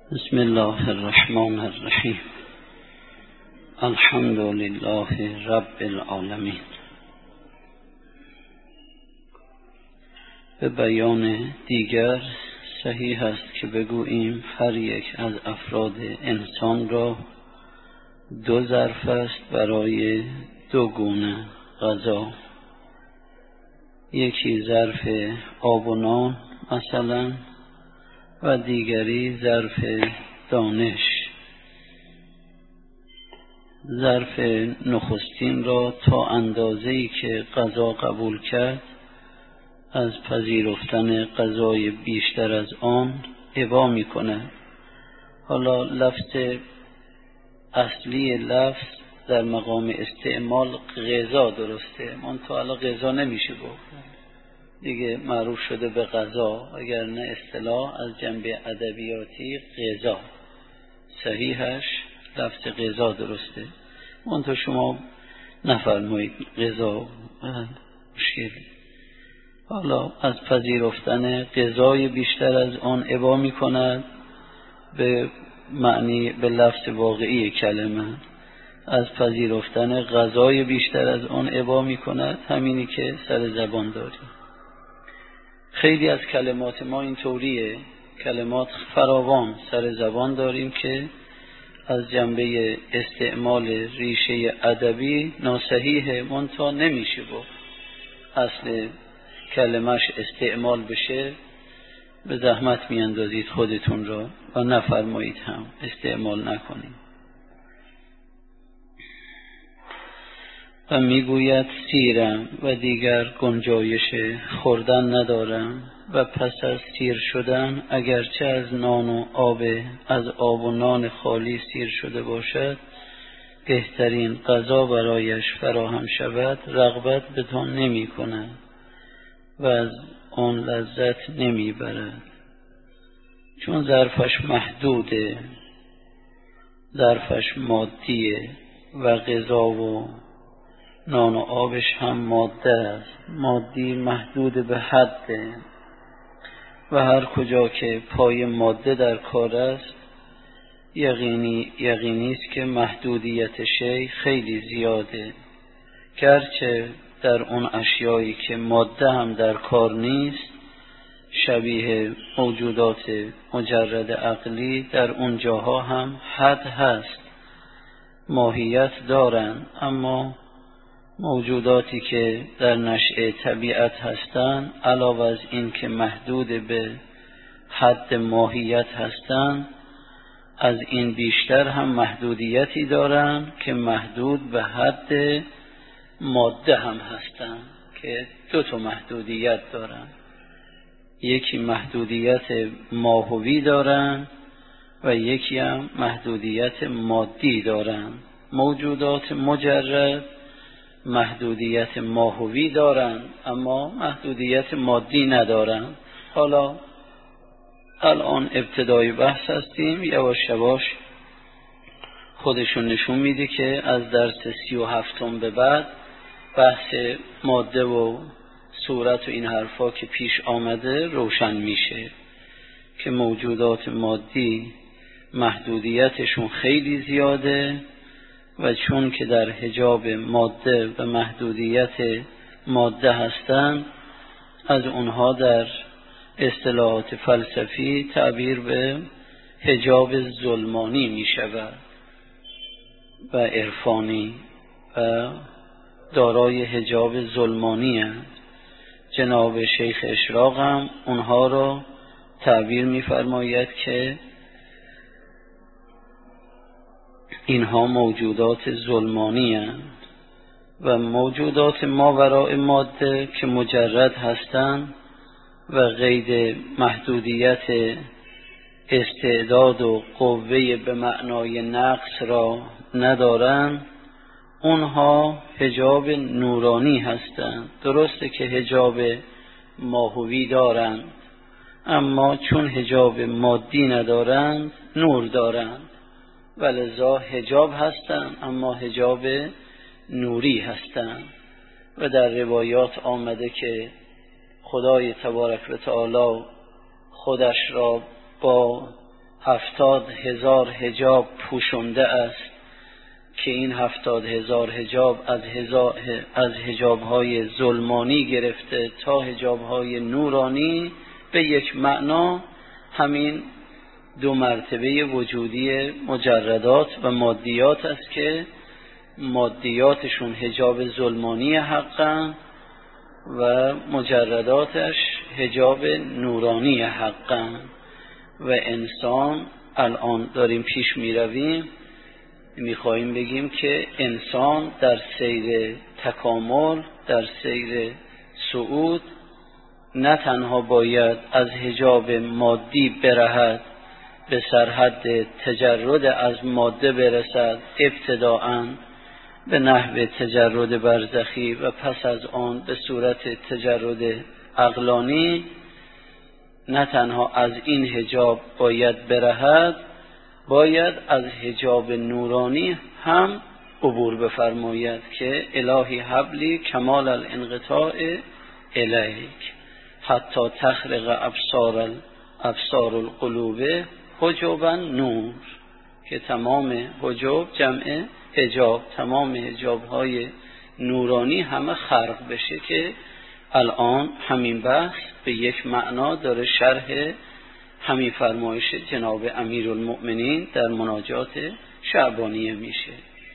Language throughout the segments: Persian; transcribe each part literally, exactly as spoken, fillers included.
بسم الله الرحمن الرحیم. الحمد لله رب العالمین. به بیان دیگر صحیح است که بگوییم هر یک از افراد انسان را دو ظرف است برای دو گونه غذا. یکی ظرف آب و نان مثلا و دیگری ظرف دانش. ظرف نخستین را تا اندازه‌ای که غذا قبول کرد از پذیرفتن غذای بیشتر از آن ابا می کند. حالا لفظ اصلی لفظ در مقام استعمال غذا درسته، من تا حالا غذا نمیشه گفت، دیگه معروف شده به غذا، اگر نه اصطلاح از جنبه ادبیاتی غذا صحیحش لفظ غذا درسته. من تو شما نفرمایید غذا مشکل. حالا از پذیرفتن غذای بیشتر از آن ابا می کند به معنی به لفظ واقعی کلمه. از پذیرفتن غذای بیشتر از آن ابا می کند، همینی که سر زبان داریم. خیلی از کلمات ما این طوریه، کلمات فراوان سر زبان داریم که از جنبه استعمال ریشه ادبی ناصحیحه، منتها نمیشه با اصل کلمش استعمال بشه. به زحمت میاندازید خودتون را و نفرمایید هم استعمال نکنید. و میگوید سیرم و دیگر گنجایش خوردن ندارم و پس از سیر شدن اگرچه از نان و آب از آب و نان خالی سیر شده باشد، بهترین غذا برایش فراهم شود رغبت بدان نمی کند و از آن لذت نمی برد، چون ظرفش محدوده، ظرفش مادیه و غذا و نان و آبش هم ماده است. مادی محدود به حده و هر کجا که پای ماده در کار است یقینی یقینی است که محدودیت شی خیلی زیاده، گرچه در اون اشیایی که ماده هم در کار نیست شبیه موجودات مجرد عقلی در اون جاها هم حد هست، ماهیت دارن، اما موجوداتی که در نشأه طبیعت هستند علاوه از این که محدود به حد ماهیت هستند از این بیشتر هم محدودیتی دارند که محدود به حد ماده هم هستند، که دو تا محدودیت دارند. یکی محدودیت ماهوی دارند و یکی هم محدودیت مادی دارند. موجودات مجرد محدودیت ماهوی دارند اما محدودیت مادی ندارند. حالا الان ابتدای بحث هستیم، یواش یواش خودشون نشون میده که از درس سی و هفتم به بعد بحث ماده و صورت و این حرفا که پیش آمده روشن میشه که موجودات مادی محدودیتشون خیلی زیاده و چون که در حجاب ماده و محدودیت ماده هستند از اونها در اصطلاحات فلسفی تعبیر به حجاب ظلمانی می شود و عرفانی و دارای حجاب ظلمانی هست. جناب شیخ اشراق هم اونها را تعبیر می فرماید که اینها موجودات ظلمانی هستند و موجودات ماوراء ماده که مجرد هستند و قید محدودیت استعداد و قوه به معنای نقص را ندارند، اونها حجاب نورانی هستند. درسته که حجاب ماهوی دارند اما چون حجاب مادی ندارند نور دارند، ولذا حجاب هستند اما حجاب نوری هستند. و در روایات آمده که خدای تبارک و تعالی خودش را با هفتاد هزار حجاب پوشنده است که این هفتاد هزار حجاب از هزار از حجاب‌های ظلمانی گرفته تا حجاب‌های نورانی به یک معنا همین دو مرتبه وجودی مجردات و مادیات است که مادیاتشون حجاب ظلمانی حقاً و مجرداتش حجاب نورانی حقاً. و انسان الان داریم پیش می رویم میخواهیم بگیم که انسان در سیر تکامل، در سیر صعود، نه تنها باید از حجاب مادی برهد، به سرحد تجرد از ماده برسد ابتداءً به نحو تجرد برزخی و پس از آن به صورت تجرد عقلانی، نه تنها از این حجاب باید برهد، باید از حجاب نورانی هم عبور بفرماید که الهی حبلی کمال الانقطاع الیک حتی تخرق ابصار ابصار القلوب حجابا نور، که تمام حجاب جمع حجاب، تمام حجاب های نورانی همه خرق بشه، که الان همین بحث به یک معنا داره شرح همین فرمایش جناب امیرالمؤمنین در مناجات شعبانیه میشه.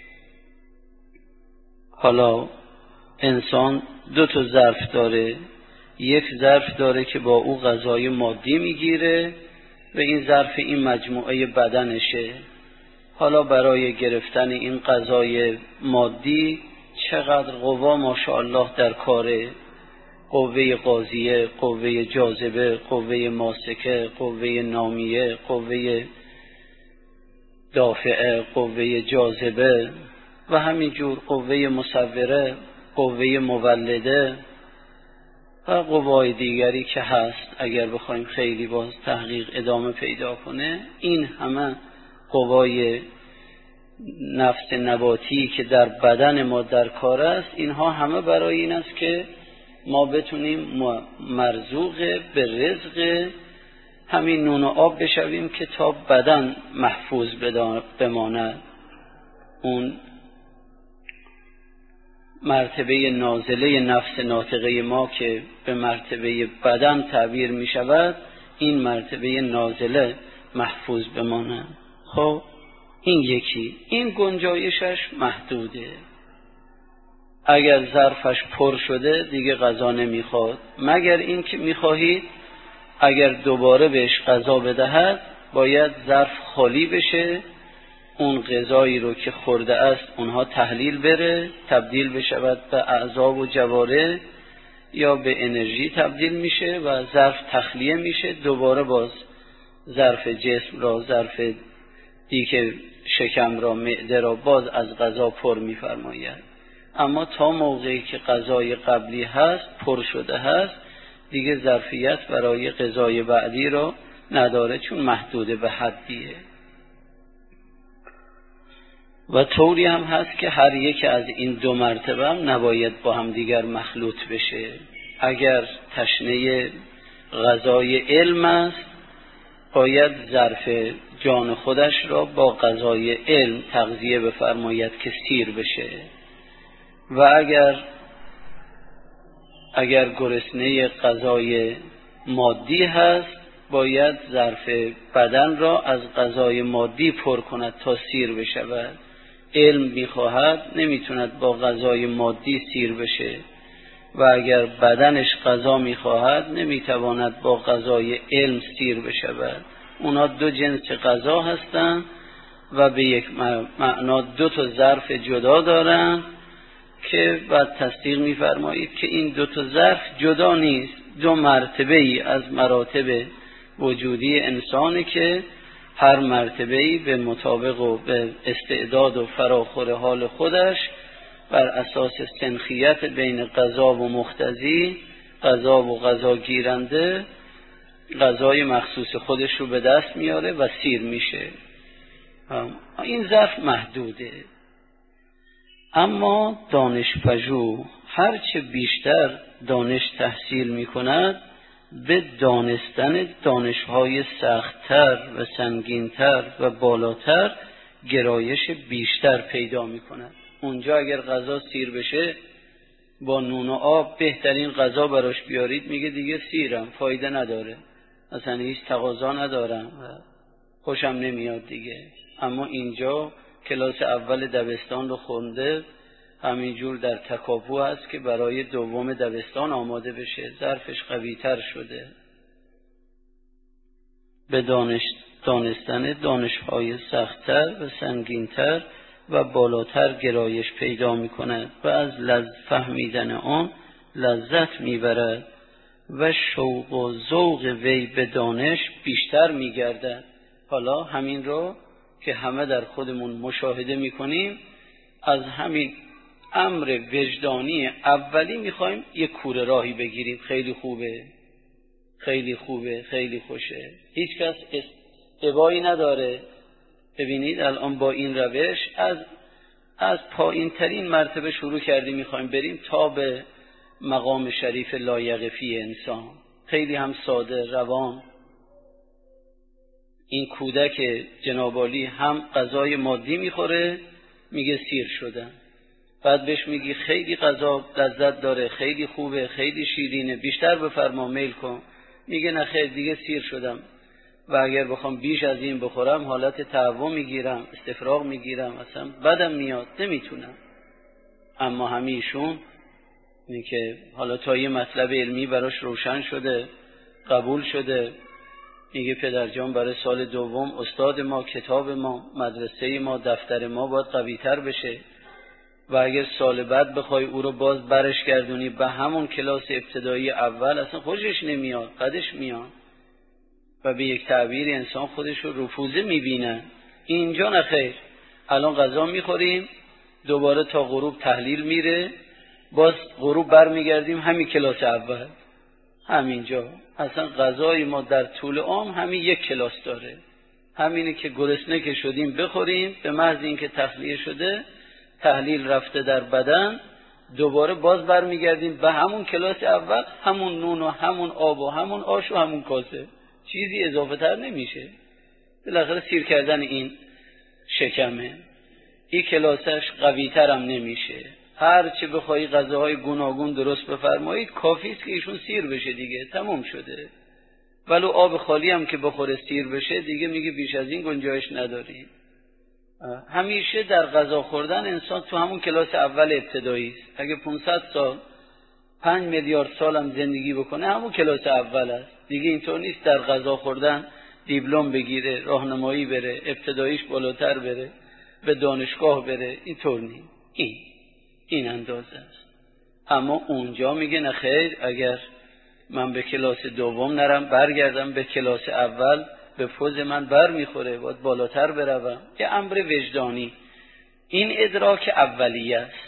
حالا انسان دو تا ظرف داره، یک ظرف داره که با او غذای مادی میگیره و این ظرف این مجموعه بدنشه. حالا برای گرفتن این غذای مادی چقدر قوا ماشاءالله در کاره، قوه قاضیه، قوه جاذبه، قوه ماسکه، قوه نامیه، قوه دافعه، قوه جاذبه و همینجور قوه مصوره، قوه مولده و قوای دیگری که هست. اگر بخوایم خیلی باز تحقیق ادامه پیدا کنه، این همه قوای نفس نباتی که در بدن ما در کار است، اینها همه برای این است که ما بتونیم مرزوق به رزق همین نون و آب بشویم که تا بدن محفوظ بماند. اون مرتبه نازله نفس ناطقه ما که به مرتبه بدن تعبیر می شود، این مرتبه نازله محفوظ بماند. خب این یکی، این گنجایشش محدوده. اگر ظرفش پر شده دیگه غذا نمیخواد، مگر این که میخواهید اگر دوباره بهش غذا بدهد باید ظرف خالی بشه، اون غذایی رو که خورده است اونها تحلیل بره، تبدیل بشود به اعضا و جواره یا به انرژی تبدیل میشه و ظرف تخلیه میشه، دوباره باز ظرف جسم را، ظرف دیگه شکم را، معده را باز از غذا پر میفرماید. اما تا موقعی که غذای قبلی هست پر شده هست دیگه ظرفیت برای غذای بعدی را نداره، چون محدود به حدیه. و طوری هم هست که هر یک از این دو مرتبه هم نباید با هم دیگر مخلوط بشه. اگر تشنه غذای علم است باید ظرف جان خودش را با غذای علم تغذیه بفرماید که سیر بشه. و اگر اگر گرسنه غذای مادی هست باید ظرف بدن را از غذای مادی پر کند تا سیر بشود. علم میخواهد نمیتوند با غذای مادی سیر بشه و اگر بدنش غذا میخواهد نمیتواند با غذای علم سیر بشود. اونا دو جنس غذا هستند و به یک معنا دو تا ظرف جدا دارند که بعد تصدیق می‌فرمایید که این دو تا ظرف جدا نیست، دو مرتبه ای از مراتب وجودی انسانی که هر مرتبه ای به مطابق و به استعداد و فراخور حال خودش بر اساس سنخیت بین قضا و مقتضی، قضا و قضا گیرنده، قضای مخصوص خودش رو به دست میاره و سیر میشه. این ظرف محدوده. اما دانشپژوه هرچه بیشتر دانش تحصیل می کند به دانستن دانش‌های سخت‌تر و سنگین‌تر و بالاتر گرایش بیشتر پیدا می‌کند. اونجا اگر غذا سیر بشه با نون و آب بهترین غذا براش بیارید، میگه دیگه سیرم، فایده نداره، اصلا هیچ تقاضا ندارم و خوشم نمیاد دیگه. اما اینجا کلاس اول دبستان رو خونده، همینجور در تکاپو هست که برای دوم دبستان آماده بشه، ظرفش قوی تر شده. به دانش دانستن دانش‌های سخت‌تر و سنگین‌تر و بالاتر گرایش پیدا می‌کند و از لذت فهمیدن آن لذت می‌برد و شوق و ذوق وی به دانش بیشتر می‌گردد. حالا همین رو که همه در خودمون مشاهده می‌کنیم، از همین امر وجدانی اولی می‌خوایم یک کوره راهی بگیریم. خیلی خوبه، خیلی خوبه، خیلی خوشه، هیچ کس ابایی نداره. ببینید الان با این روش از از پایین ترین مرتبه شروع کردیم، میخوایم بریم تا به مقام شریف لایقفی انسان. خیلی هم ساده روان. این کودک جناب عالی هم غذای مادی میخوره، میگه سیر شدن، بعد بهش میگی خیلی غذا لذت داره، خیلی خوبه، خیلی شیرینه، بیشتر بفرما، میل کن، میگه نه خیر دیگه سیر شدم و اگر بخوام بیش از این بخورم حالت تعو میگیرم، استفراغ میگیرم، اصلا بدم میاد، نمیتونم. اما همیشون این که حالا تا یه مطلب علمی براش روشن شده، قبول شده، میگه پدر جان برای سال دوم استاد ما، کتاب ما، مدرسه ما، دفتر ما باید قوی تر بشه و اگر سال بعد بخوای او رو باز برش گردونی به همون کلاس ابتدایی اول، اصلا خوشش نمیاد، قدش میاد و به یک تعبیر انسان خودش رو رفوزه میبینه. اینجا نخیر، الان غذا میخوریم، دوباره تا غروب تحلیل میره، باز غروب بر میگردیم همین کلاس اول، همینجا. اصلا غذای ما در طول عام همین یک کلاس داره، همینه که گرسنه که شدیم بخوریم، به محض اینکه تخلیه شده، تحلیل رفته در بدن، دوباره باز بر میگردیم به همون کلاس اول، همون نون و همون آب و همون آش و همون کاسه، چیزی اضافه تر نمیشه. بالاخره سیر کردن این شکمه، این کلاسش قوی تر هم نمیشه. هر چه بخوایی غذاهای گوناگون درست بفرمایید، کافی است که ایشون سیر بشه دیگه، تمام شده. ولو آب خالی هم که بخوره سیر بشه دیگه، میگه بیش از این گنجایش نداری. همیشه در غذا خوردن انسان تو همون کلاس اول ابتدایی است. اگه پانصد سال پنج میلیارد سال هم زندگی بکنه، همون کلاس اول است دیگه. اینطور نیست در غذا خوردن دیپلم بگیره، راهنمایی بره، ابتداییش بالاتر بره، به دانشگاه بره، اینطور نیست. این این اندازه است. اما اونجا میگه نه خیر، اگر من به کلاس دوم نرم، برگردم به کلاس اول، به پوز من بر میخوره، باید بالاتر بروم. یه امر وجدانی، این ادراک اولیه است.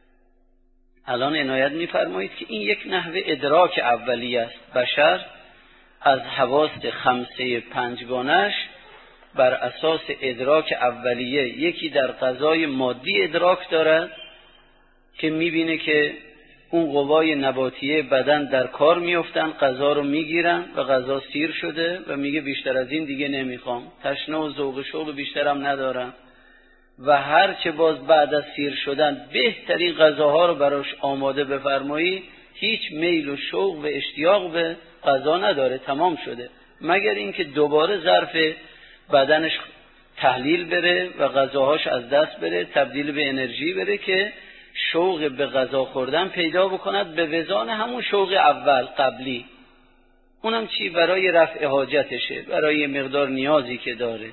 الان عنایت میفرمایید که این یک نحوه ادراک اولیه است. بشر از حواس خمسه پنجگانش بر اساس ادراک اولیه، یکی در غذای مادی ادراک دارد که میبینه که اون قوای نباتیه بدن در کار میفتن، غذا رو میگیرن و غذا سیر شده و میگه بیشتر از این دیگه نمیخوام، تشنه و ذوق شوق بیشترم ندارم. و هر چه باز بعد از سیر شدن بهترین غذاها رو براش آماده بفرمایی، هیچ میل و شوق و اشتیاق به غذا نداره، تمام شده، مگر اینکه دوباره ظرف بدنش تحلیل بره و غذاهاش از دست بره، تبدیل به انرژی بره که شوق به غذا خوردن پیدا بکند به وزان همون شوق اول قبلی. اونم چی؟ برای رفع حاجتشه، برای مقدار نیازی که داره.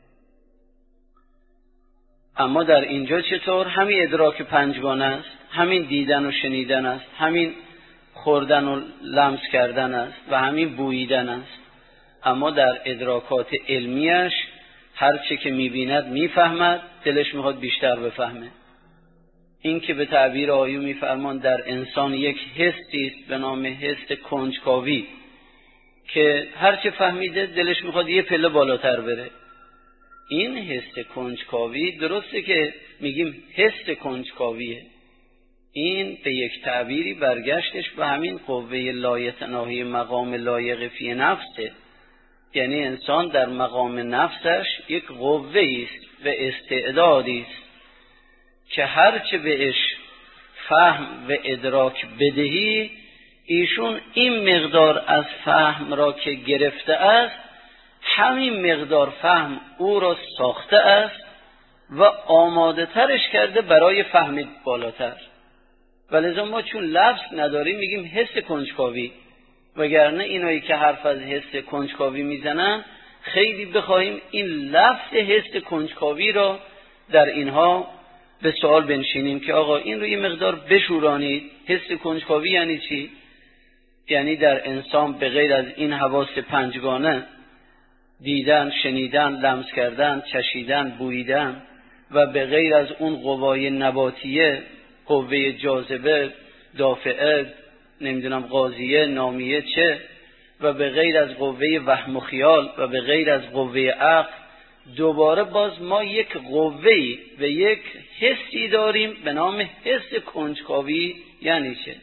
اما در اینجا چطور؟ همین ادراک پنجگانه است، همین دیدن و شنیدن است، همین خوردن و لمس کردن است و همین بوییدن است. اما در ادراکات علمیش هر چه که میبیند میفهمد، دلش میخواد بیشتر بفهمه. این که به تعبیر آیو میفرمان در انسان یک حسی است به نام حس کنجکاوی که هر چه فهمیده دلش میخواد یه پله بالاتر بره. این حس کنجکاوی درسته که میگیم حس کنجکاویه، این به یک تعبیری برگشتش به همین قوه لایتناهی مقام لایق فی نفسه، یعنی انسان در مقام نفسش یک قوه است و استعدادی است که هرچه بهش فهم و ادراک بدهی، ایشون این مقدار از فهم را که گرفته است، همین مقدار فهم او را ساخته است و آماده ترش کرده برای فهم بالاتر. ولذا ما چون لفظ نداریم میگیم حس کنجکاوی، وگرنه اینایی که حرف از حس کنجکاوی میزنن خیلی بخواهیم این لفظ حس کنجکاوی را در اینها به سوال بنشینیم که آقا این رو یه مقدار بشورانید. حس کنجکاوی یعنی چی؟ یعنی در انسان به غیر از این حواس پنجگانه، دیدن، شنیدن، لمس کردن، چشیدن، بوییدن و به غیر از اون قوای نباتیه، قوه جاذبه، دافعه، نمیدونم قاضیه، نامیه چه، و به غیر از قوه وهم و خیال و به غیر از قوه عقل، دوباره باز ما یک قوه‌ای و یک حسی داریم به نام حس کنجکاوی. یعنی چه؟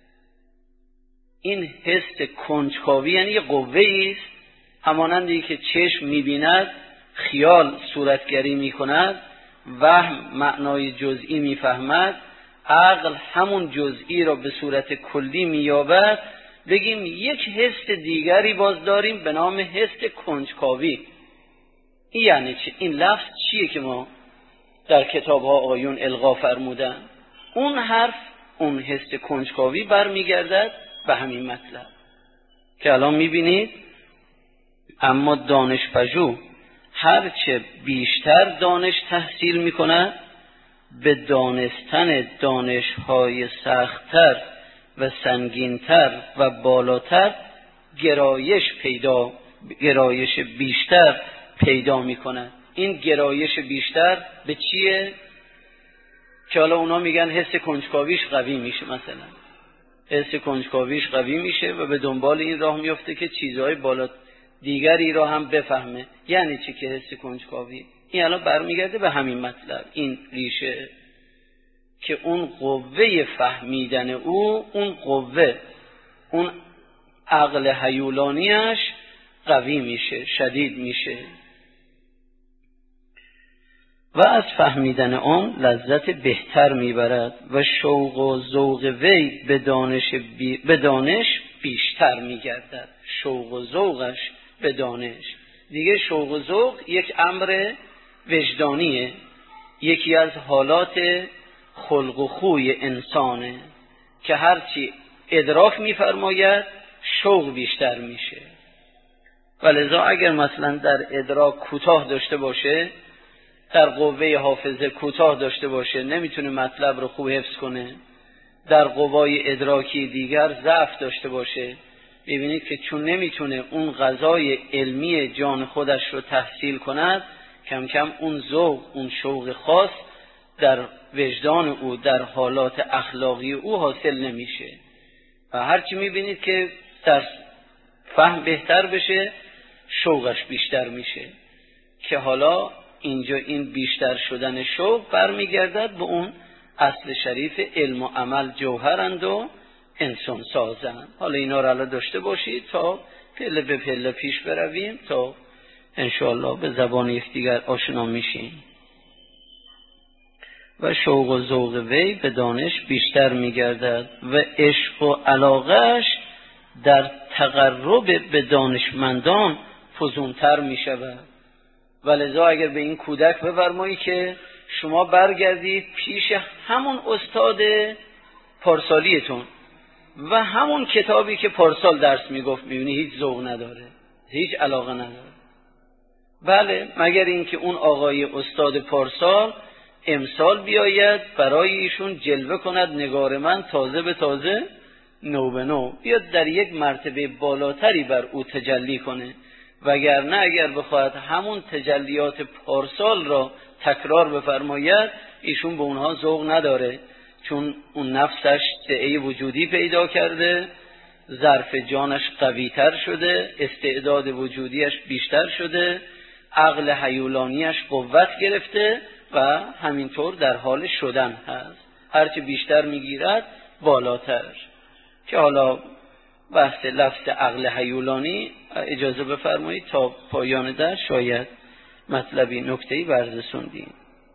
این حس کنجکاوی یعنی یه قوه‌ای است، همانندی که چشم می‌بیند، خیال صورتگری می‌کند، وهم معنای جزئی می‌فهمد، عقل همون جزئی را به صورت کلی می‌یابد. بگیم یک حس دیگری باز داریم به نام حس کنجکاوی. این یعنی چه؟ این لفظ چیه که ما در کتاب‌ها آیون القا فرمودن؟ اون حرف، اون حس کنجکاوی برمیگردد به همین مطلب که الان می‌بینید. اما دانش‌پژوه هرچه بیشتر دانش تحصیل می‌کند، به دانستن دانش‌های سخت‌تر و سنگین‌تر و بالاتر گرایش پیدا گرایش بیشتر پیدا می‌کند. این گرایش بیشتر به چیه؟ که حالا اونا میگن حس کنجکاویش قوی میشه، مثلا حس کنجکاویش قوی میشه و به دنبال این راه میفته که چیزهای بالا دیگری را هم بفهمه. یعنی چی که حس کنجکاوی؟ این الان برمیگرده به همین مطلب، این ریشه که اون قوه فهمیدن او، اون قوه، اون عقل هیولانیش قوی میشه، شدید میشه و از فهمیدن آن لذت بهتر میبرد و شوق و ذوق وی به دانش, بی... به دانش بیشتر میگردد. شوق و ذوقش به دانش دیگه، شوق و ذوق یک امر وجدانیه، یکی از حالات خلق و خوی انسانه که هرچی ادراک میفرماید شوق بیشتر میشه. ولذا اگر مثلا در ادراک کوتاه داشته باشه، در قوه حافظه کوتاه داشته باشه، نمیتونه مطلب رو خوب حفظ کنه، در قوای ادراکی دیگر ضعف داشته باشه، ببینید که چون نمیتونه اون غذای علمی جان خودش رو تحصیل کند، کم کم اون ذوق، اون شوق خاص در وجدان او، در حالات اخلاقی او حاصل نمیشه و هرچی میبینید که در فهم بهتر بشه شوقش بیشتر میشه، که حالا اینجا این بیشتر شدن شوق برمیگردد به اون اصل شریف علم و عمل جوهرند و انسان سازند. حالا اینا رو الان داشته باشید تا پله به پله پیش برویم تا انشاءالله به زبان یکدیگر آشنا میشیم. و شوق و ذوق وی به دانش بیشتر میگردد و عشق و علاقهش در تقرب به دانشمندان فزونتر میشود. ولذا اگر به این کودک بفرمایی که شما برگردید پیش همون استاد پارسالیتون و همون کتابی که پارسال درس میگفت، میبینی هیچ ذوق نداره، هیچ علاقه نداره. بله، مگر اینکه اون آقای استاد پارسال امسال بیاید برای ایشون جلوه کند نگار من تازه به تازه، نو به نو بیاد در یک مرتبه بالاتری بر او تجلی کنه، وگرنه اگر بخواهد همون تجلیات پارسال را تکرار بفرماید، ایشون به اونها ذوق نداره، چون اون نفسش سعه وجودی پیدا کرده، ظرف جانش قوی تر شده، استعداد وجودیش بیشتر شده، عقل هیولانیش قوت گرفته و همینطور در حال شدن هست. هرچه بیشتر میگیرد بالاتر. که حالا بحث لفظ عقل هیولانی اجازه بفرمایید تا پایان در شاید مطلبی نکته‌ای بررسوندیم.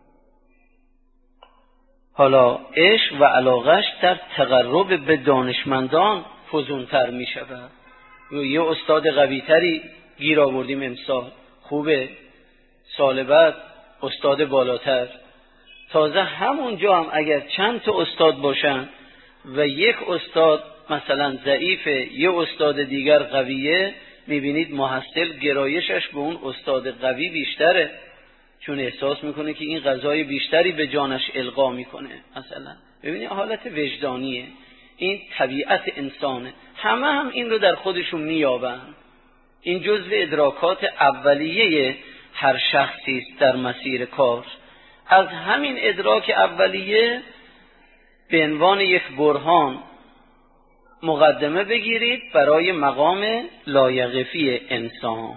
حالا عشق و علاقش در تقرب به دانشمندان فزونتر می شود. یه استاد قوی تری گیر آوردیم امسال، خوبه، سال بعد استاد بالاتر. تازه همونجا هم اگر چند تا استاد باشن و یک استاد مثلا ضعیفه، یه استاد دیگر قویه، میبینید محصل گرایشش به اون استاد قوی بیشتره، چون احساس میکنه که این غذای بیشتری به جانش القا میکنه. مثلا ببینید حالت وجدانیه، این طبیعت انسانه، همه هم این رو در خودشون مییابن. این جزء ادراکات اولیه هر شخصی است در مسیر کار. از همین ادراک اولیه به عنوان یک برهان مقدمه بگیرید برای مقام لایقفی انسان.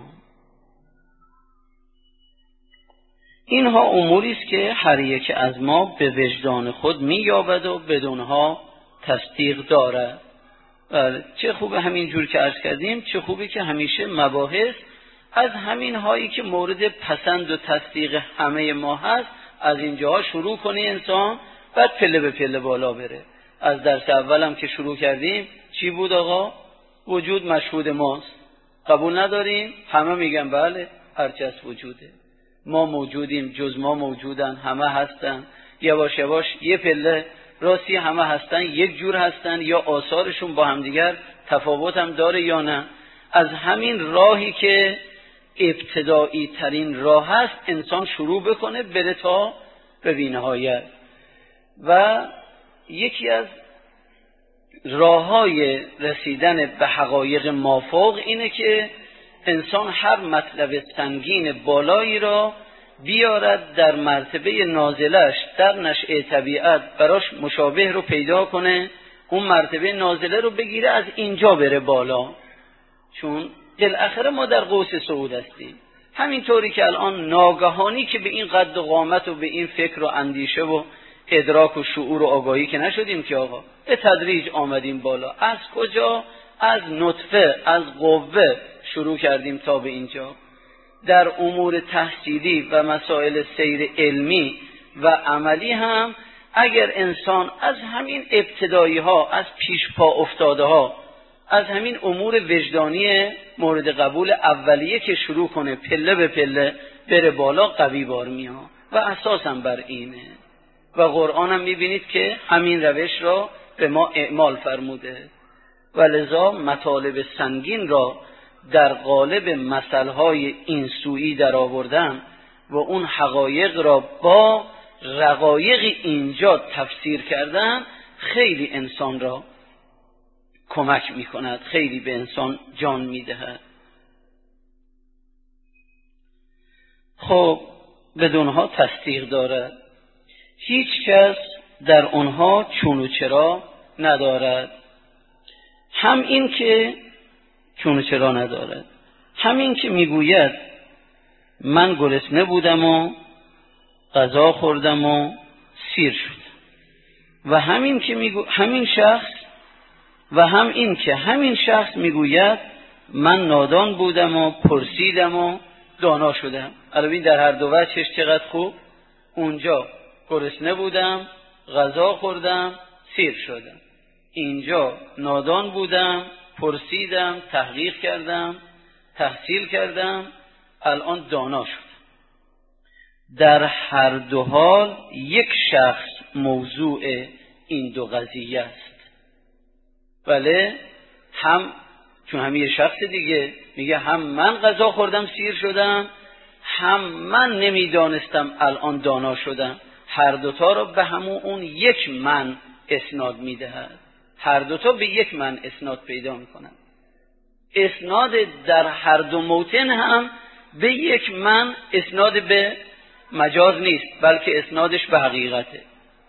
اینها اموری است که هر یک از ما به وجدان خود می‌یابد و بدونها تصدیق دارد. چه خوبه همین جور که عرض کردیم، چه خوبه که همیشه مباحث از همین هایی که مورد پسند و تصدیق همه ما هست از اینجاها شروع کنه انسان، بعد پله به پله بالا بره. از درس اولم که شروع کردیم چی بود آقا؟ وجود مشهود ماست. قبول نداریم؟ همه میگن بله، هرچی از وجوده. ما موجودیم، جز ما موجودن، همه هستن. یواش یواش یه پله راستی همه هستن، یک جور هستن یا آثارشون با همدیگر تفاوت هم داره یا نه. از همین راهی که ابتدایی ترین راه هست انسان شروع بکنه بره تا به بی‌نهایت. و یکی از راه‌های رسیدن به حقایق مافوق اینه که انسان هر مطلب سنگین بالایی را بیارد در مرتبه نازلش در نشأه طبیعت، براش مشابه رو پیدا کنه، اون مرتبه نازله رو بگیره، از اینجا بره بالا. چون بالاخره ما در قوس صعود هستیم. همینطوری که الان ناگهانی که به این قد و قامت و به این فکر و اندیشه و ادراک و شعور و آگاهی که نشدیم که آقا، به تدریج آمدیم بالا. از کجا؟ از نطفه، از قوه شروع کردیم تا به اینجا. در امور تحصیلی و مسائل سیر علمی و عملی هم اگر انسان از همین ابتدایی ها، از پیش پا افتاده ها، از همین امور وجدانی مورد قبول اولیه که شروع کنه پله به پله بره بالا، قوی بار میاد و اساساً بر اینه. و قرآن هم میبینید که همین روش را به ما اعمال فرموده و لذا مطالب سنگین را در قالب مثلهای این سویی در آوردن و اون حقایق را با رقایق اینجا تفسیر کردن خیلی انسان را کمک میکند، خیلی به انسان جان میدهد. خب بدونها تصدیق دارد، هیچ کس در اونها چون و چرا ندارد. هم این که چون و چرا ندارد، همین که میگوید من گرسنه بودم و غذا خوردم و سیر شدم، و همین که میگو همین شخص و هم این که همین شخص میگوید من نادان بودم و پرسیدم و دانا شدم. البته در هر دو وجهش چقدر خوب، اونجا گرسنه بودم، غذا خوردم، سیر شدم. اینجا نادان بودم، پرسیدم، تحقیق کردم، تحصیل کردم، الان دانا شدم. در هر دو حال یک شخص موضوع این دو قضیه است. بله، هم چون هم یه شخص دیگه میگه هم من غذا خوردم سیر شدم، هم من نمیدانستم الان دانا شدم. هر دوتا رو به همون اون یک من اسناد میدهد. هر دوتا به یک من اسناد پیدا میکنن. اسناد در هر دو موطن هم به یک من اسناد به مجاز نیست، بلکه اسنادش به حقیقته.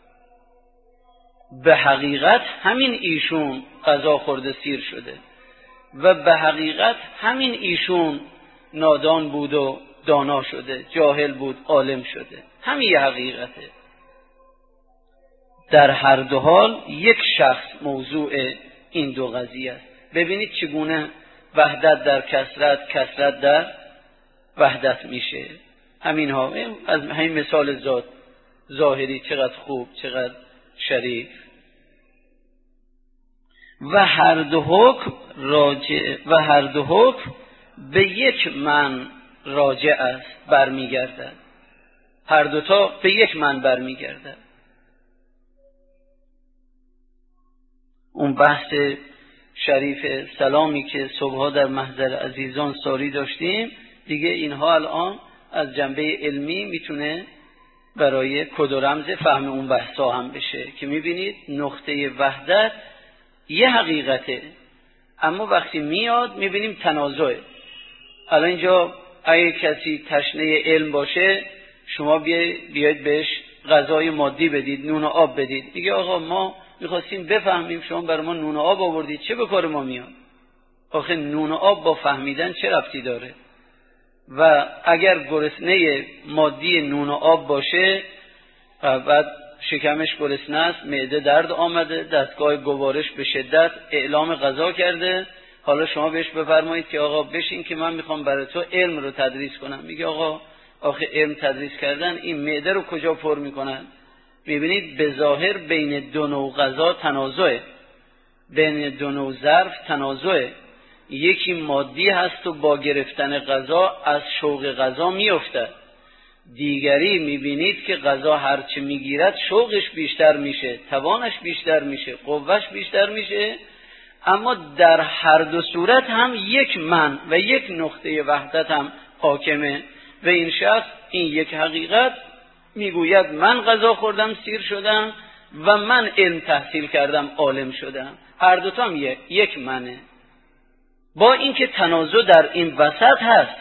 به حقیقت همین ایشون غذا خورده سیر شده و به حقیقت همین ایشون نادان بود و دانا شده، جاهل بود عالم شده. همین حقیقته. در هر دو حال یک شخص موضوع این دو قضیه است. ببینید چگونه وحدت در کثرت، کثرت در وحدت میشه. همین ها از همین مثال ذات ظاهری چقدر خوب، چقدر شریف. و هر دو حکم راجع و هر دو حکم به یک من راجع است، برمیگردد. هر دوتا به یک من برمیگردد. اون بحث شریف سلامی که صبحا در محضر عزیزان ساری داشتیم، دیگه اینها الان از جنبه علمی میتونه برای کد و رمز فهم اون بحثا هم بشه که میبینید نقطه وحدت یه حقیقته، اما وقتی میاد میبینیم تنازعه. الان اینجا اگه کسی تشنه علم باشه، شما بیاید بهش غذای مادی بدید، نون و آب بدید، میگه آقا ما میخواستیم بفهمیم، شما برای ما نون و آب آوردید، چه به کار ما میاد؟ آخه نون و آب با فهمیدن چه ربطی داره؟ و اگر گرسنه مادی نون و آب باشه و بعد شکمش گرسنه است، معده درد آمده، دستگاه گوارش به شدت اعلام غذا کرده، حالا شما بهش بفرمایید که آقا بشین که من میخوام برای تو علم رو تدریس کنم. میگه آقا آخه علم تدریس کردن این معده رو کجا پر میکنن؟ میبینید به ظاهر بین دو نوع غذا تنازعه، بین دو نوع ظرف تنازعه. یکی مادی هست و با گرفتن غذا از شوق غذا میفته، دیگری میبینید که غذا هرچه میگیرد شوقش بیشتر میشه، توانش بیشتر میشه، قوتش بیشتر میشه. اما در هر دو صورت هم یک من و یک نقطه وحدت هم حاکمه و این شخص این یک حقیقت میگوید من غذا خوردم سیر شدم و من علم تحصیل کردم عالم شدم. هر دوتا هم یک, یک منه، با اینکه تنازع در این وسط هست.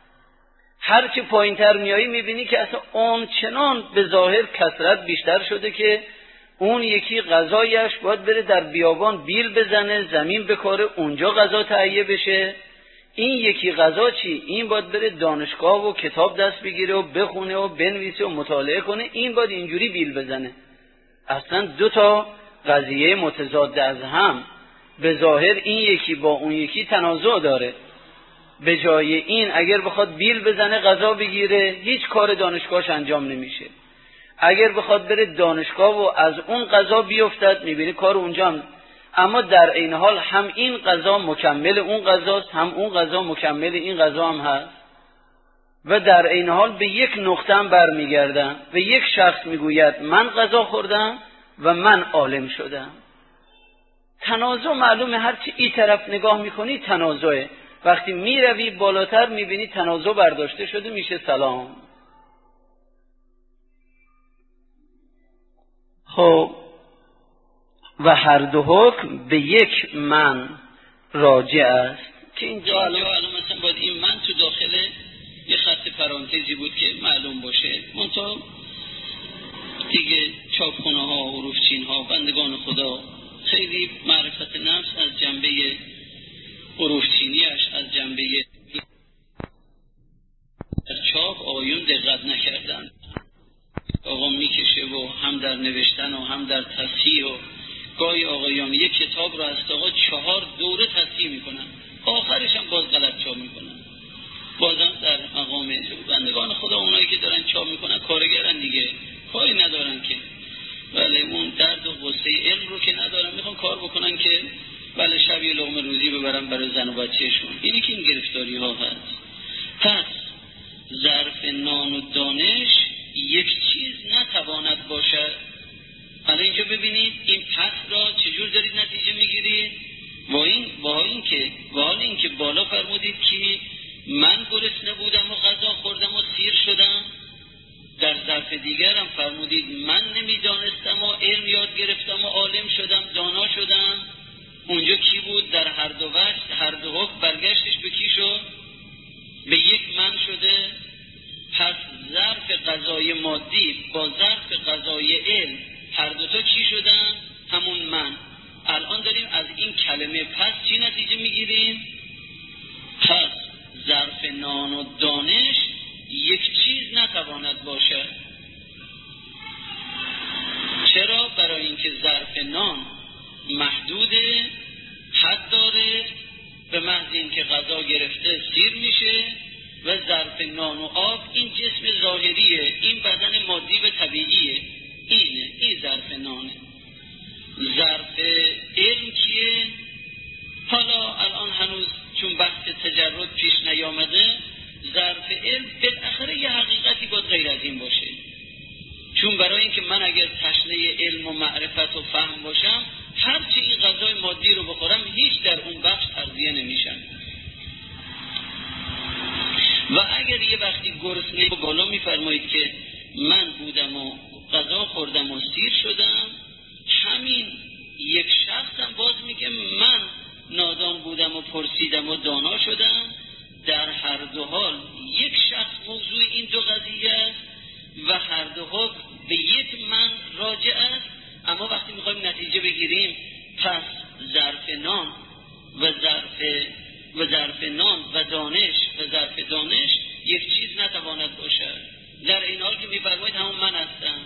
هر چی پایین تر میایی میبینی که اصلا اون چنان به ظاهر کثرت بیشتر شده که اون یکی غذایش باید بره در بیابان بیل بزنه، زمین بکاره، اونجا غذا تهیه بشه. این یکی غذا چی؟ این باید بره دانشگاه و کتاب دست بگیره و بخونه و بنویسه و مطالعه کنه، این باید اینجوری بیل بزنه. اصلا دو تا قضیه متضاد از هم. به ظاهر این یکی با اون یکی تنازع داره. به جای این اگر بخواد بیل بزنه غذا بگیره، هیچ کار دانشگاهش انجام نمیشه. اگر بخواد بره دانشگاه و از اون غذا بیفتد، میبینی کار اونجا هم. اما در این حال هم این غذا مکمل اون غذاست، هم اون غذا مکمل این غذا هم هست و در این حال به یک نقطه هم برمیگردن و یک شخص میگوید من غذا خوردم و من عالم شدم. تنازع معلومه، هرچی این طرف نگاه میکنی تنازعه، وقتی میروی بالاتر میبینی تنازع برداشته شده، میشه سلام. خب و هر دو حکم به یک من راجع است که اینجا الان مثلا باید این من تو داخل یه خط پرانتزی بود که معلوم باشه. منتها دیگه چاپخونه ها و حروفچین ها بندگان خدا خیلی معرفت نفس از جنبه حروفچینیش، از جنبه چاپ آقایون دقت نکردن. آقا میکشه و هم در نوشتن و هم در تصحیح و گاهی آقایان یک کتاب رو از آقا چهار دوره تصحیح میکنن، آخرش هم باز غلط چاپ میکنن. بازم در مقام بندگان خدا اونایی که دارن چاپ میکنن کارگرن دیگه، کاری ندارن که، ولی اون درد و غصه علم رو که ندارن، میخوان کار بکنن که ولی شب یه لقمه روزی ببرن برای زن و بچه‌شون. اینی که این گرفتاری ها هست. پس ظرف نان و دانش یک چیز نتواند باشد. حالا اینجا ببینید این پس را چجور دارید نتیجه میگیرید. با این با این که با حال این که بالا فرمودید که من گرسنه بودم و غذا خوردم و سیر شدم، در ظرف دیگر هم فرمودید من نمیدانستم و علم یاد گرفتم و عالم شدم، دانا شدم. اونجا کی بود؟ در هر دو وجه هر دو حکم برگشتش به کی شد؟ به یک من شده. پس ظرف غذای مادی با ظرف غذای علم هر دوتا چی شدن؟ همون من. الان داریم از این کلمه پس چی نتیجه میگیریم؟ پس ظرف نان و دانش یک چیز نتواند باشد. چرا؟ برای که ظرف نان محدوده، حد داره، به محض اینکه غذا گرفته سیر میشه، و ظرف نان و آب این جسم ظاهریه، این بدن مادی و طبیعیه، اینه، این ظرف نانه. ظرف علم کیه؟ حالا الان هنوز چون بحث تجرد پیش نیامده، ظرف علم بالاخره یه حقیقتی باید غیر از این باشه، چون برای اینکه من اگر تشنه علم و معرفت و فهم باشم، هرچی این غذای مادی رو بخورم هیچ در اون بخش تغذیه نمیشم. و اگر یه وقتی گرسنه بالا میفرمایید که من بودم و غذا خوردم و سیر شدم، همین یک شخصم باز میگه من نادان بودم و پرسیدم و دانا شدم. در هر دو حال یک شخص موضوع این دو قضیه است و هر دو حال به یک من راجع است. اما وقتی میخوایم نتیجه بگیریم، پس ظرف نان و ظرف و ظرف نان و دانش و ظرف دانش یک چیز نتواند باشد. در این حال که میفرمایید همون من هستم.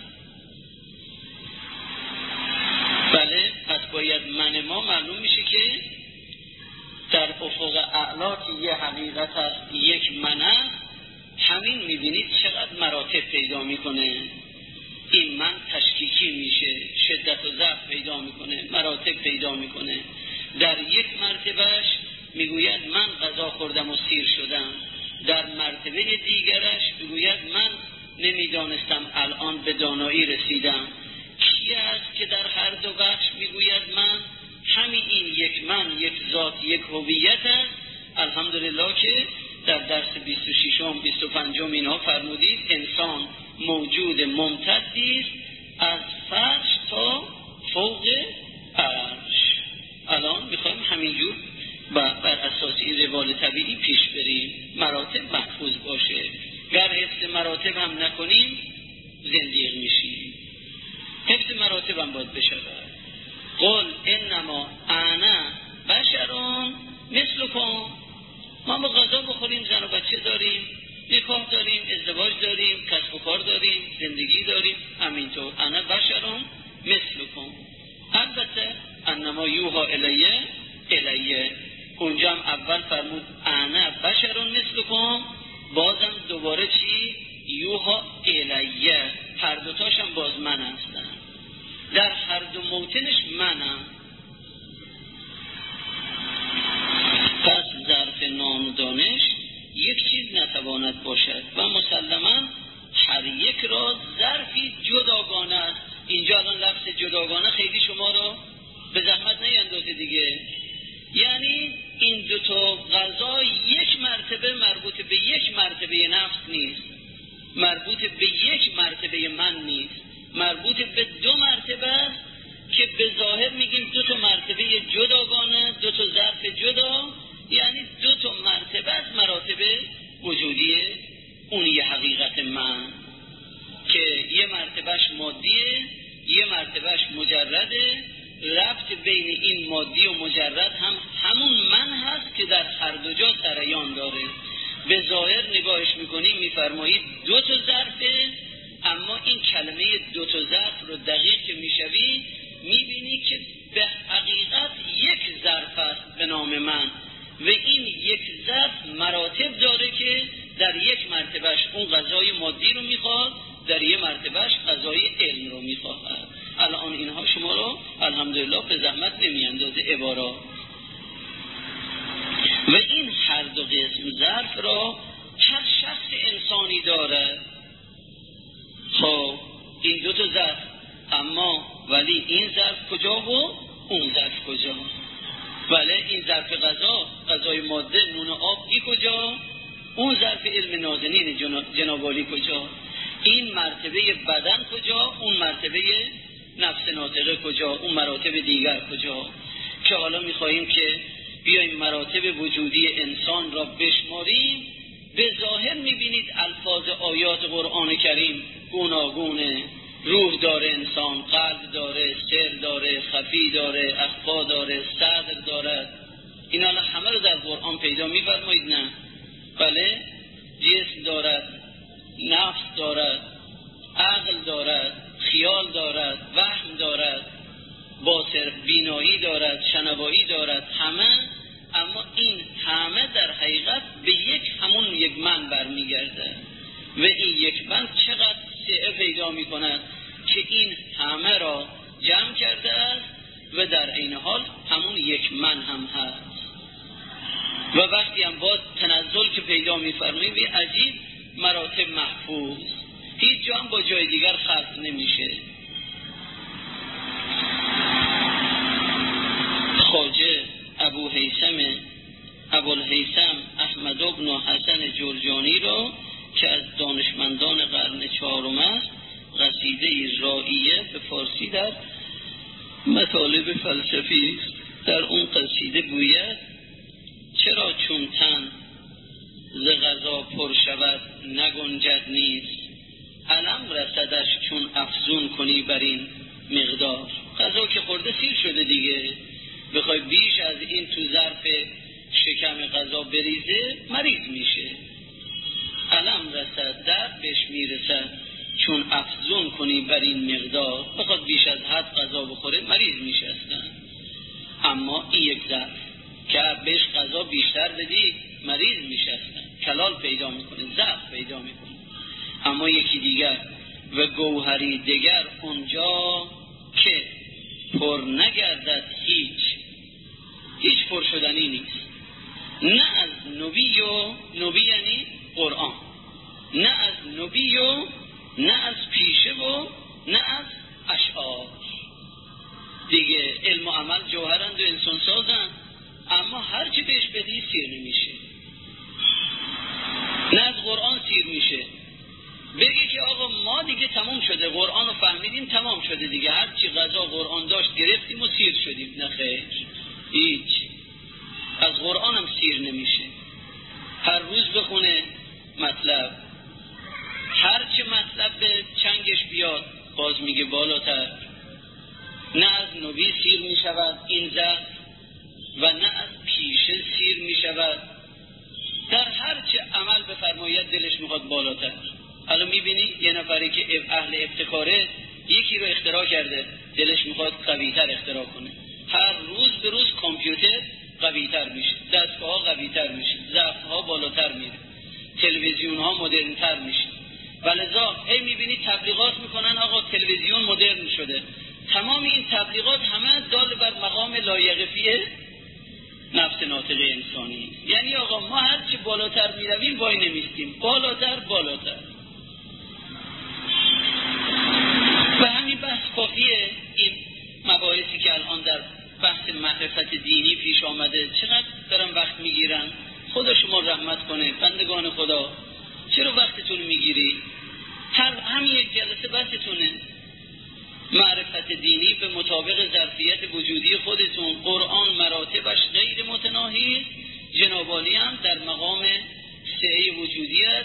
بله، پس باید من ما معلوم میشه که در افق اعلا که یه حقیقت است، یک من است. همین میبینید چقدر مراتب پیدا میکنه. این من تشکیکی میشه، شدت و ضعف پیدا میکنه، مراتب پیدا میکنه. در یک مرتبهش میگوید من غذا خوردم و سیر شدم، در مرتبه دیگرش میگوید من نمیدانستم الان به دانایی رسیدم. کی است که در هر دو بخش میگوید من؟ همین این یک من، یک ذات، یک هویت است. الحمدلله که در درس بیست و ششم بیست و پنجم اینها فرمودید انسان موجود ممتدی است از فرش تا فوق عرش. الان میخوایم همینجور بر اساس این روال طبیعی پیش بریم، مراتب محفوظ باشه. گر حفظ مراتب هم نکنیم زندیق میشیم. حفظ مراتب هم باید بشود. قل انما انا بشرون مثلکم. ما با غذا بخوریم، زن و بچه داریم، نکاح داریم، ازدواج داریم، کسب و کار داریم، زندگی داریم، همینطور انا بشرون مثلکم. البته انما یوها الیه الیه، اونجا هم اول فرمود انا بشرون مثلکم، بازم دوباره چی؟ یوها الیه. هر دوتاشم باز من هستن، در هر دو موطنش منم. پس ظرف نان و دانش یک چیز نتواند باشد و مسلما هر یک را ظرفی جداگانه است. اینجا الان لفظ جداگانه خیلی شما رو به زحمت نیندازه دیگه. یعنی این دو تا غذا یک مرتبه مربوط به یک مرتبه نفس نیست، مربوط به یک مرتبه من نیست، مربوط به دو مرتبه است که به ظاهر میگیم دو تا مرتبه جداگانه، دو تا ظرف جدا، یعنی دو تا مرتبه از مراتب وجودی اون یه حقیقت من که یه مرتبهش مادیه، یه مرتبهش مجرده. ربط بین این مادی و مجرد هم همون من هست که در هر دو جا سریان داره. به ظاهر نگاهش میکنیم میفرمایید دو تا ظرفه، اما این کلمه دو تا ظرف رو دقیق که میشوی میبینی که به حقیقت یک ظرف است به نام من و این یک ظرف مراتب داره که در یک مرتبهش اون غذای مادی رو میخواد، در یک مرتبهش غذای علم رو میخواد. الان اینها شما رو الحمدلله به زحمت نمیاندازه عبارات. و این هر دو قسم ظرف را هر شخص انسانی داره. خب این دو تا ظرف، اما ولی این ظرف کجا و اون ظرف کجا؟ ولی این ظرف غذا، غذای ماده، نون و آب، این کجا؟ اون ظرف علم نازنین جنابالی کجا؟ این مرتبه بدن کجا؟ اون مرتبه نفس ناطقه کجا؟ اون مراتب دیگر کجا؟ که حالا میخواییم که بیاییم مراتب وجودی انسان را بشماریم. به ظاهر میبینید الفاظ آیات قرآن کریم گوناگونه. روح داره انسان، قلب داره، سر داره، خفی داره، اخفا داره، صدر داره. اینا همه رو در قرآن پیدا میفرمایید نه؟ بله، جسم دارد، نفس دارد، عقل دارد، خیال دارد، وهم دارد، بینایی دارد، شنوایی دارد، همه، اما این همه در حقیقت به یک همون یک من برمیگرده و این یک من چقدر سعه پیدا می کند که این همه را جمع کرده است و در عین حال همون یک من هم هست. و وقتی هم باز تنزل که پیدا می فرماییم به عجیب مراتب محفوظ، هیچ جا هم با جای دیگر خلط نمیشه. خواجه ابو هیثم ابوالهیثم احمد بن حسن جرجانی را که از دانشمندان قرن چهارم است، قصیده رائیه به فارسی در مطالب فلسفی است. در اون قصیده گوید چرا چون تن ز غذا پر شود نگنجد نیست، علم رسدش چون افزون کنی بر این مقدار. غذا که خورده سیر شده دیگه، بخوای بیش از این تو ظرف شکم غذا بریزه مریض میشه. علم رسد درد بهش میرسد چون افزون کنی بر این مقدار، بخواد بیش از حد غذا بخوره مریض میشه اصلا. اما این یک ظرف که بهش غذا بیشتر بدی مریض میشه اصلا، کلال پیدا میکنه، ضعف پیدا میکنه. اما یکی دیگر و گوهری دیگر اونجا که پر نگردد هیچ هیچ پر شدنی نیست، نه از نبی و نبی یعنی قرآن، نه از نبی و نه از پیشه و نه از اشعار دیگه. علم و عمل جوهرند و انسان سازند، اما هر چی بهش بدی سیر نمیشه. نه از قرآن سیر میشه، بگی که آقا ما دیگه تمام شده، قرآن رو فهمیدیم تمام شده دیگه، هر چی غذا قرآن داشت گرفتیم و سیر شدیم. نه خیر، هیچ. از قرآن هم سیر نمیشه. هر روز بخونه مطلب، هر چه مطلب به چنگش بیاد باز میگه بالاتر. نه از نبی سیر میشود این ضعف و نه از پیشه سیر میشود. در هر چه عمل بفرماید دلش میخواد بالاتر. الان میبینی یه نفری که اهل ابتکاره یکی رو اختراع کرده، دلش میخواد قویتر اختراع کنه. هر روز به روز کامپیوتر قویتر میشه، دستگاه ها قویتر میشه، ضعف ها بالاتر میره، تلویزیون ها مدرنتر میشه. ولذا هی میبینی تبلیغات میکنن آقا تلویزیون مدرن شده. تمام این تبلیغات همه دال بر مقام لایقفی نفس ناطقه انسانی. یعنی آقا ما هر چی بالاتر میرویم وای نمیستیم، بالاتر بالاتر. و همین بحث کافیه. این مباحثی که الان در بحث معرفت دینی پیش آمده چقدر دارن وقت میگیرن. خدا شما رحمت کنه بندگان خدا. چرا وقتتون میگیری؟ هر همین یک جلسه بحثتونه. معرفت دینی به مطابق ظرفیت وجودی خودتون. قرآن مراتبش غیر متناهی است. جناب عالی هم در مقام سعه وجودی است،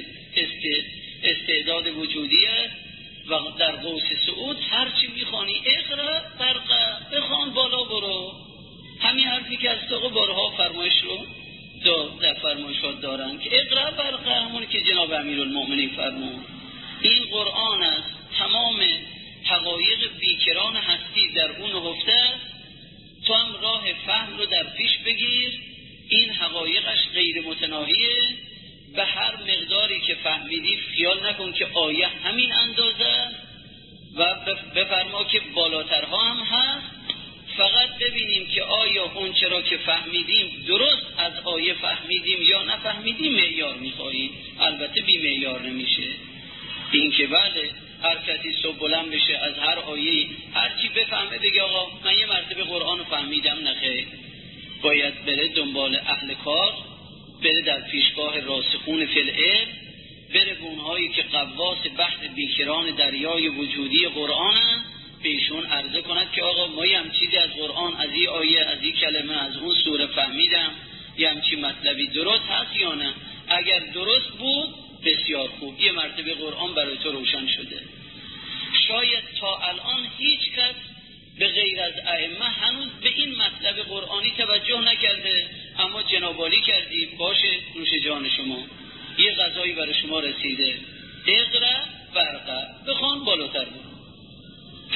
استعداد وجودی است. و در قوس سعود هر چی میخوانی اقرا برقا بخوان بالا برو. همین حرفی که از تو بارها فرمایش رو در فرمایشات دارن که اقرا برقا، همون که جناب امیرالمؤمنین فرمود. این قرآن است، تمام حقایق بیکران هستی در اون نهفته است. تو هم راه فهم رو در پیش بگیر. این حقایقش غیر متناهیه. به هر مقداری که فهمیدی خیال نکن که آیه همین اندازه و بفرما که بالاترها هم هست. فقط ببینیم که آیا اون چرا که فهمیدیم درست از آیه فهمیدیم یا نفهمیدیم. معیار میخواهیم، البته بی معیار نمیشه. این که بله هر کسی صبح بلند بشه از هر آیه هر چی بفهمه بگه آقا من یه مرتبه قرآن رو فهمیدم. نخیر، باید بره دنبال اهل کار، بره در پیشگاه راسخون فی العلم، بره به اونهایی که قواس بحث بیکران دریای وجودی قرآنن، بهشون عرضه کند که آقا ما یه هم چیزی از قرآن، از این آیه، از این کلمه، از اون سوره فهمیدم، یه همچی مطلبی درست هست یا نه؟ اگر درست بود بسیار خوب، یه مرتبه قرآن برای تو روشن شده. شاید تا الان هیچ کس به غیر از ائمه هنوز به این مطلب قرآنی توجه نکرده، اما جناب عالی کردی. باشه، نوش جان شما، یه غذایی برای شما رسیده. اقرا برقا، بخوان بالاتر بود. فقط یه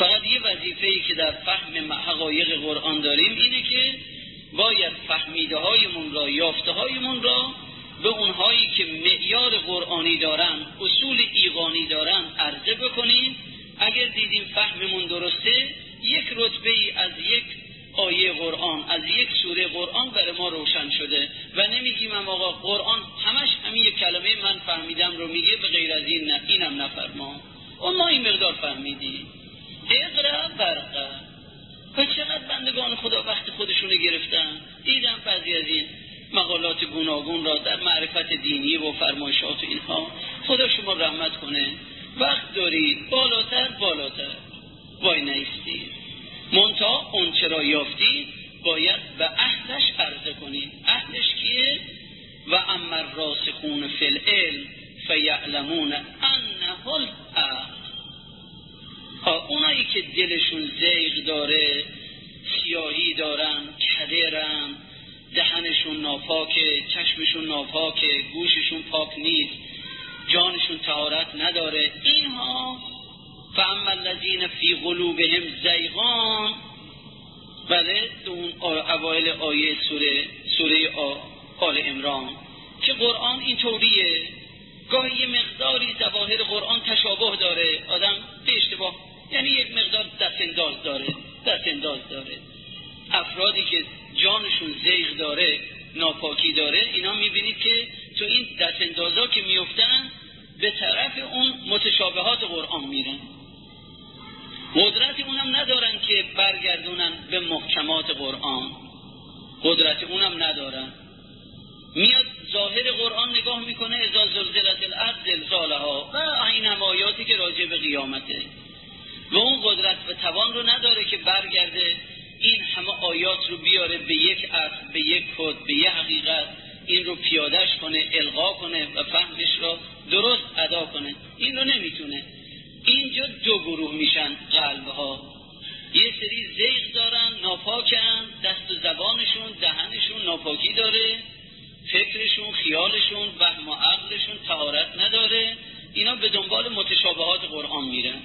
وظیفه‌ای که در فهم حقایق قرآن داریم اینه که باید فهمیده هایمون را، یافته هایمون را به اونهایی که معیار قرآنی دارن، اصول ایقانی دارن عرضه بکنیم. اگر دیدیم فهممون درسته، یک رتبه ای از یک آیه قرآن، از یک سوره قرآن برای ما روشن شده و نمیگیم ام آقا قرآن همش همین یک کلمه من فهمیدم رو میگه، به غیر از این نه، اینم نفرما. اون ما این مقدار فهمیدیم. اقرا برقا. و چقدر بندگان خدا وقت خودشونو گرفتن. دیدم بعضی از این مقالات گوناگون را در معرفت دینی و فرمایشات و اینها. خدا شما رحمت کنه. وقت دارید بالاتر بالاتر وای نیستید. منتها اون چرا یافتید باید به اهلش عرضه کنید. اهلش کیه؟ و اما الراسخون فی العلم فیعلمون انه الحق. اونایی که دلشون زیغ داره، سیاهی دارن، کدرن، دهنشون ناپاکه، چشمشون ناپاکه، گوششون پاک نیست، جانشون طهارت نداره، اینها فاما الذین فی قلوبهم زیغان. بله اون اوایل آیه سوره سوره آل عمران که قرآن این طوریه. گاهی یه مقداری ظواهر قرآن تشابه داره، آدم به اشتباه یعنی یک مقدار دست انداز داره دست انداز داره. افرادی که جانشون زیغ داره، ناپاکی داره، اینا میبینید که تو این دست اندازا که میفتن به طرف اون متشابهات قرآن میرن. قدرت اونم ندارن که برگردونن به محکمات قرآن، قدرت اونم ندارن. میاد ظاهر قرآن نگاه میکنه، اذا زلزلت الارض زلزالها، و این هم آیاتی که راجع به قیامته، و اون قدرت و توان رو نداره که برگرده این همه آیات رو بیاره به یک اصل، به یک کد، به یک حقیقت، این رو پیادش کنه، القا کنه و فهمش رو درست ادا کنه. این رو نمیتونه. اینجا دو گروه میشن قلبها. یه سری زیغ دارن، ناپاکن، دست و زبانشون، دهنشون ناپاکی داره، فکرشون، خیالشون، وهم و عقلشون طهارت نداره. اینا به دنبال متشابهات قرآن میرن.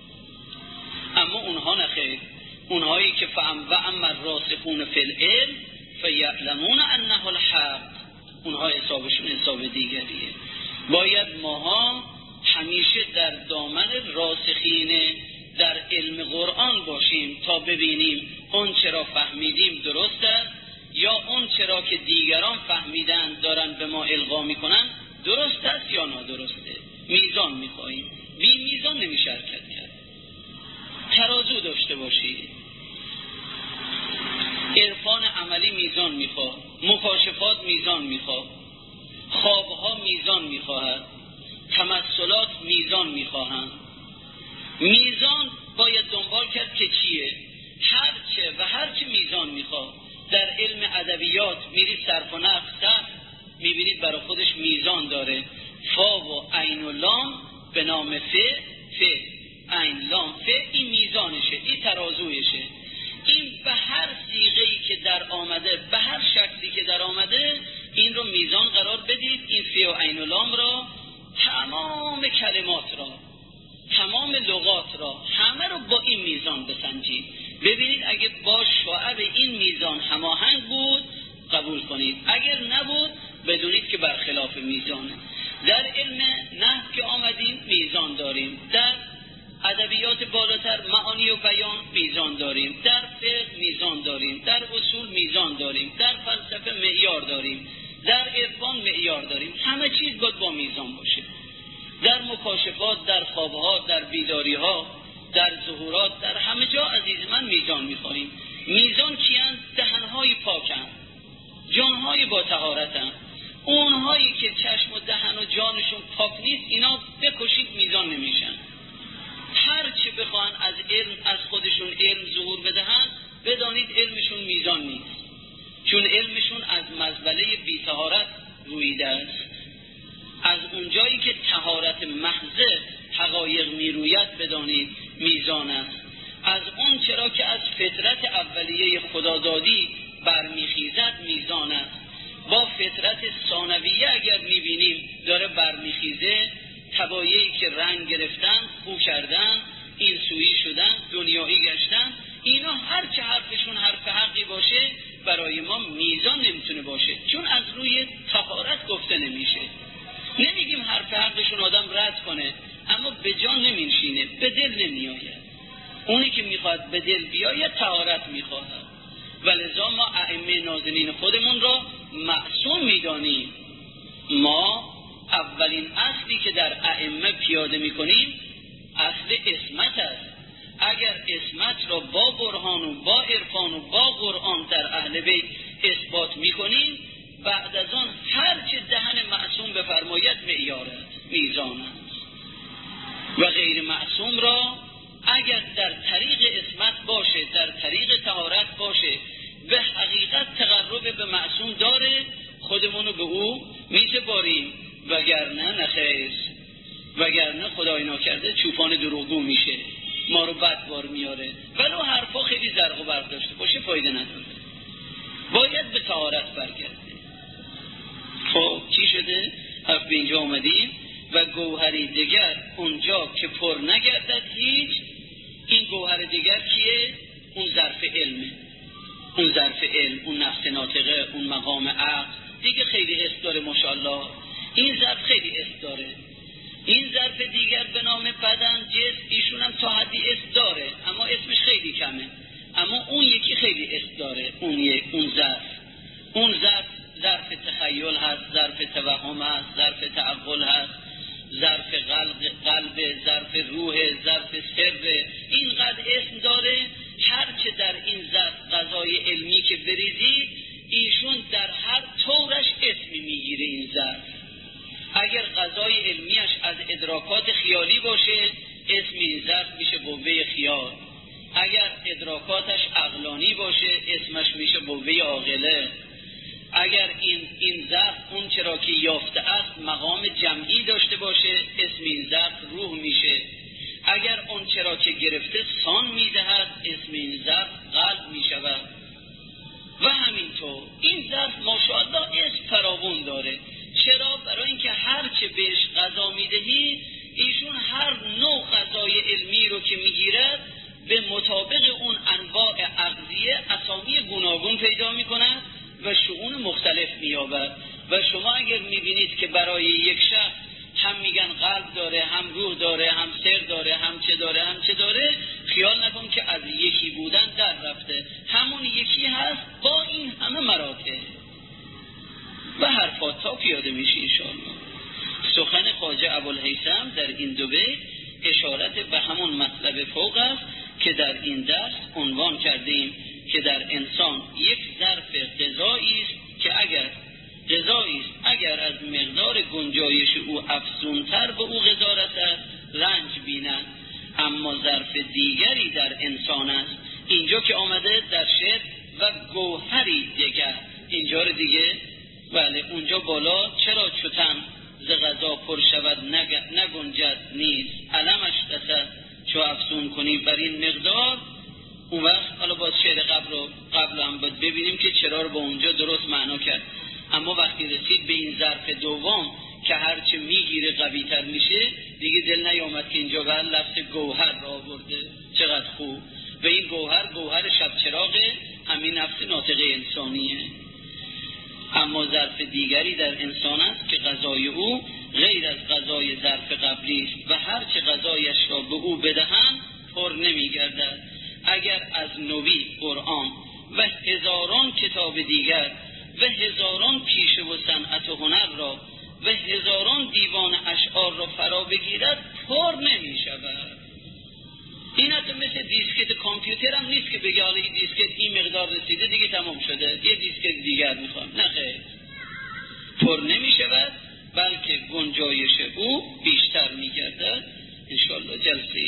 اما اونها نخیر. اونهایی که فهم و اما الراسخون فی العلم فیعلمون انه الحق، اونها حسابشون حساب دیگریه. باید ماها همیشه در دامن راسخین در علم قرآن باشیم تا ببینیم اون چرا فهمیدیم درست است یا اون چرا که دیگران فهمیدن دارن به ما القا میکنن درست است یا نادرسته. میزان میخواییم، بی میزان نمیشه حرکت کرد. ترازو داشته باشید. عرفان عملی میزان میخواد، مکاشفات میزان میخواد، خوابها میزان میخواهد، تمثلات میزان میخواهند. میزان باید دنبال کرد که چیه؟ هرچه و هرچه میزان میخواد. در علم ادبیات میرید صرف و نحو صرف میبینید برای خودش میزان داره. فا و عین و لام به نام ف، ف عین لام ف، این میزانشه، این ترازویشه. این به هر صیغه‌ای که در آمده، به هر شکلی که در آمده، این رو میزان قرار بدید. این ف و عین و لام را، تمام کلمات را، تمام لغات را، همه رو با این میزان بسنجید. ببینید اگه با شعب این میزان هماهنگ بود قبول کنید، اگر نبود بدونید که برخلاف میزانه. در علم نحو که آمدیم میزان داریم، در ادبیات بالاتر معانی و بیان میزان داریم، در فقه میزان داریم، در اصول میزان داریم، در فلسفه معیار داریم، در عرفان معیار داریم. همه چیز باید با میزان باشه. در مکاشفات، در خوابها، در بیداریها، در ظهورات، در همه جا عزیز من میزان میخواهیم. میزان کیان؟ دهنهای پاکن، جانهای با طهارتن. اونهایی که چشم و دهن و جانشون پاک نیست اینا بکشید میزان نمیشن. هر چه بخوان از علم از خودشون علم ظهور بدهن بدانید علمشون میزان نیست، چون علمشون از مزبله بی طهارت رویده است. از اونجایی که طهارت محض حقایق میروید بدانید میزان است. از اون چرا که از فطرت اولیه خدادادی برمیخیزد میزان است. با فطرت ثانویه اگر میبینیم داره برمیخیزه، تبایعی که رنگ گرفتن، خو کردن، این سویی شدن، دو دنیایی گشتن، اینا هر چه حرفشون حرف حقی باشه برای ما میزان نمیتونه باشه، چون از روی طهارت گفته نمیشه. نمیگیم حرف حقشون آدم رد کنه، اما به جا نمیشینه، به دل نمیآید. اونی که میخواد به دل بیاید طهارت میخواد. ولذا ما ائمه نازنین خودمون را معصوم میدانیم. ما اولین اصلی که در ائمه پیاده میکنیم اصل اسمت است. اگر اسمت را با برهان و با عرفان و با قرآن در اهل بیت اثبات میکنیم، بعد از آن هر چه دهن معصوم بفرماید معیار است، میزان است. و غیر معصوم را اگر در طریق اسمت باشه، در طریق طهارت باشه، به حقیقت تقرب به معصوم داره، خودمونو به او میسپاریم، وگرنه نخیر، وگرنه خدای ناکرده چوپان دروغگو میشه، ما رو بدبار میاره. ولو حرفا خیلی زرق و برق داشته باشه فایده نداره، باید به طهارت برگرده. خب چی شده؟ حرف به اینجا آمدیم. و گوهری دیگر اونجا که پر نگردد هیچ. این گوهر دیگر کیه؟ اون ظرف علمه، اون ظرف علم، اون نفس ناطقه، اون مقام عقل دیگه خیلی حس داره ماشاءالله. این ظرف خیلی حس داره. این ظرف دیگر به نام بدن، جسم، ایشون هم تا حدی حس داره اما اسمش خیلی کمه، اما اون یکی خیلی حس داره. اون یک اون ظرف اون ظرف ظرف تخیل هست، ظرف توهم هست، ظرف تعقل هست، ظرف قلب، قلب، ظرف روح، ظرف سر. اینقدر اسم داره. هرچه در این ظرف غذای علمی که بریزید، ایشون در هر طورش اسمی میگیره. این ظرف اگر غذای علمیش از ادراکات خیالی باشه، اسم این ظرف میشه قوه خیال. اگر ادراکاتش عقلانی باشه، اسمش میشه قوه عاقله. اگر این این ظرف اون چرا که یافته است مقام جمعی داشته باشه، اسم این ظرف روح میشه. اگر اون چرا که گرفته سان میدهد، اسم این ظرف قلب میشود. و همینطور این ظرف ماشاءالله اسم فراوان داره. چرا؟ برای اینکه هر چه بهش غذا میدهی، ایشون هر نوع غذای علمی رو که میگیرد به مطابق اون انواع اغذیه اسامی گوناگون پیدا میکند و شؤون مختلف مییابد. و شما اگر میبینید که برای یک شخص هم میگن قلب داره، هم روح داره، هم سر داره، هم چه داره، هم چه داره، خیال نکن که از یکی بودن در رفته، همون یکی هست با این همه مراتب و حرفات تا پیاده میشه انشاءالله. سخن خواجه ابوالهیثم در این دو بیت اشارت به همون مطلب فوق است که در این درس عنوان کردیم، که در انسان یک ظرف غذایی است که اگر غذایی است اگر از مقدار گنجایش او افزونتر به او غذا رسد رنج بیند، اما ظرف دیگری در انسان است. اینجا که آمده در شعر و گوهری دیگر، اینجا رو دیگه بله اونجا بالا چرا چوتن ز غذا پر شود نگنجد نیست، علمش رسد چو افزون کنی بر این مقدار. اون وقت حالا باز شعر قبل رو قبل هم باید ببینیم که چرا رو با اونجا درست معنا کرد. اما وقتی رسید به این ظرف دوم که هرچه میگیره قوی تر میشه، دیگه دل نیامد که اینجا بر لفظ گوهر را آورده. چقدر خوب. و این گوهر گوهر شب چراغ همین نفس ناطقه انسانیه. اما ظرف دیگری در انسان است که غذای او غیر از غذای ظرف قبلی است و هرچه غذایش را به او بدهند پر نمیگردد. اگر از نوی قرآن و هزاران کتاب دیگر و هزاران پیشه و صنعت و هنر را و هزاران دیوان اشعار را فرا بگیرد پر نمی شود. این حتی مثل دیسکت کامپیوتر هم نیست که بگه حالا این دیسکت این مقدار رسیده دیگه تمام شده، یه دیسکت دیگر میخوام. نه خیر، پر نمی شود بلکه گنجایش او بیشتر می گردد. انشاءالله جلسه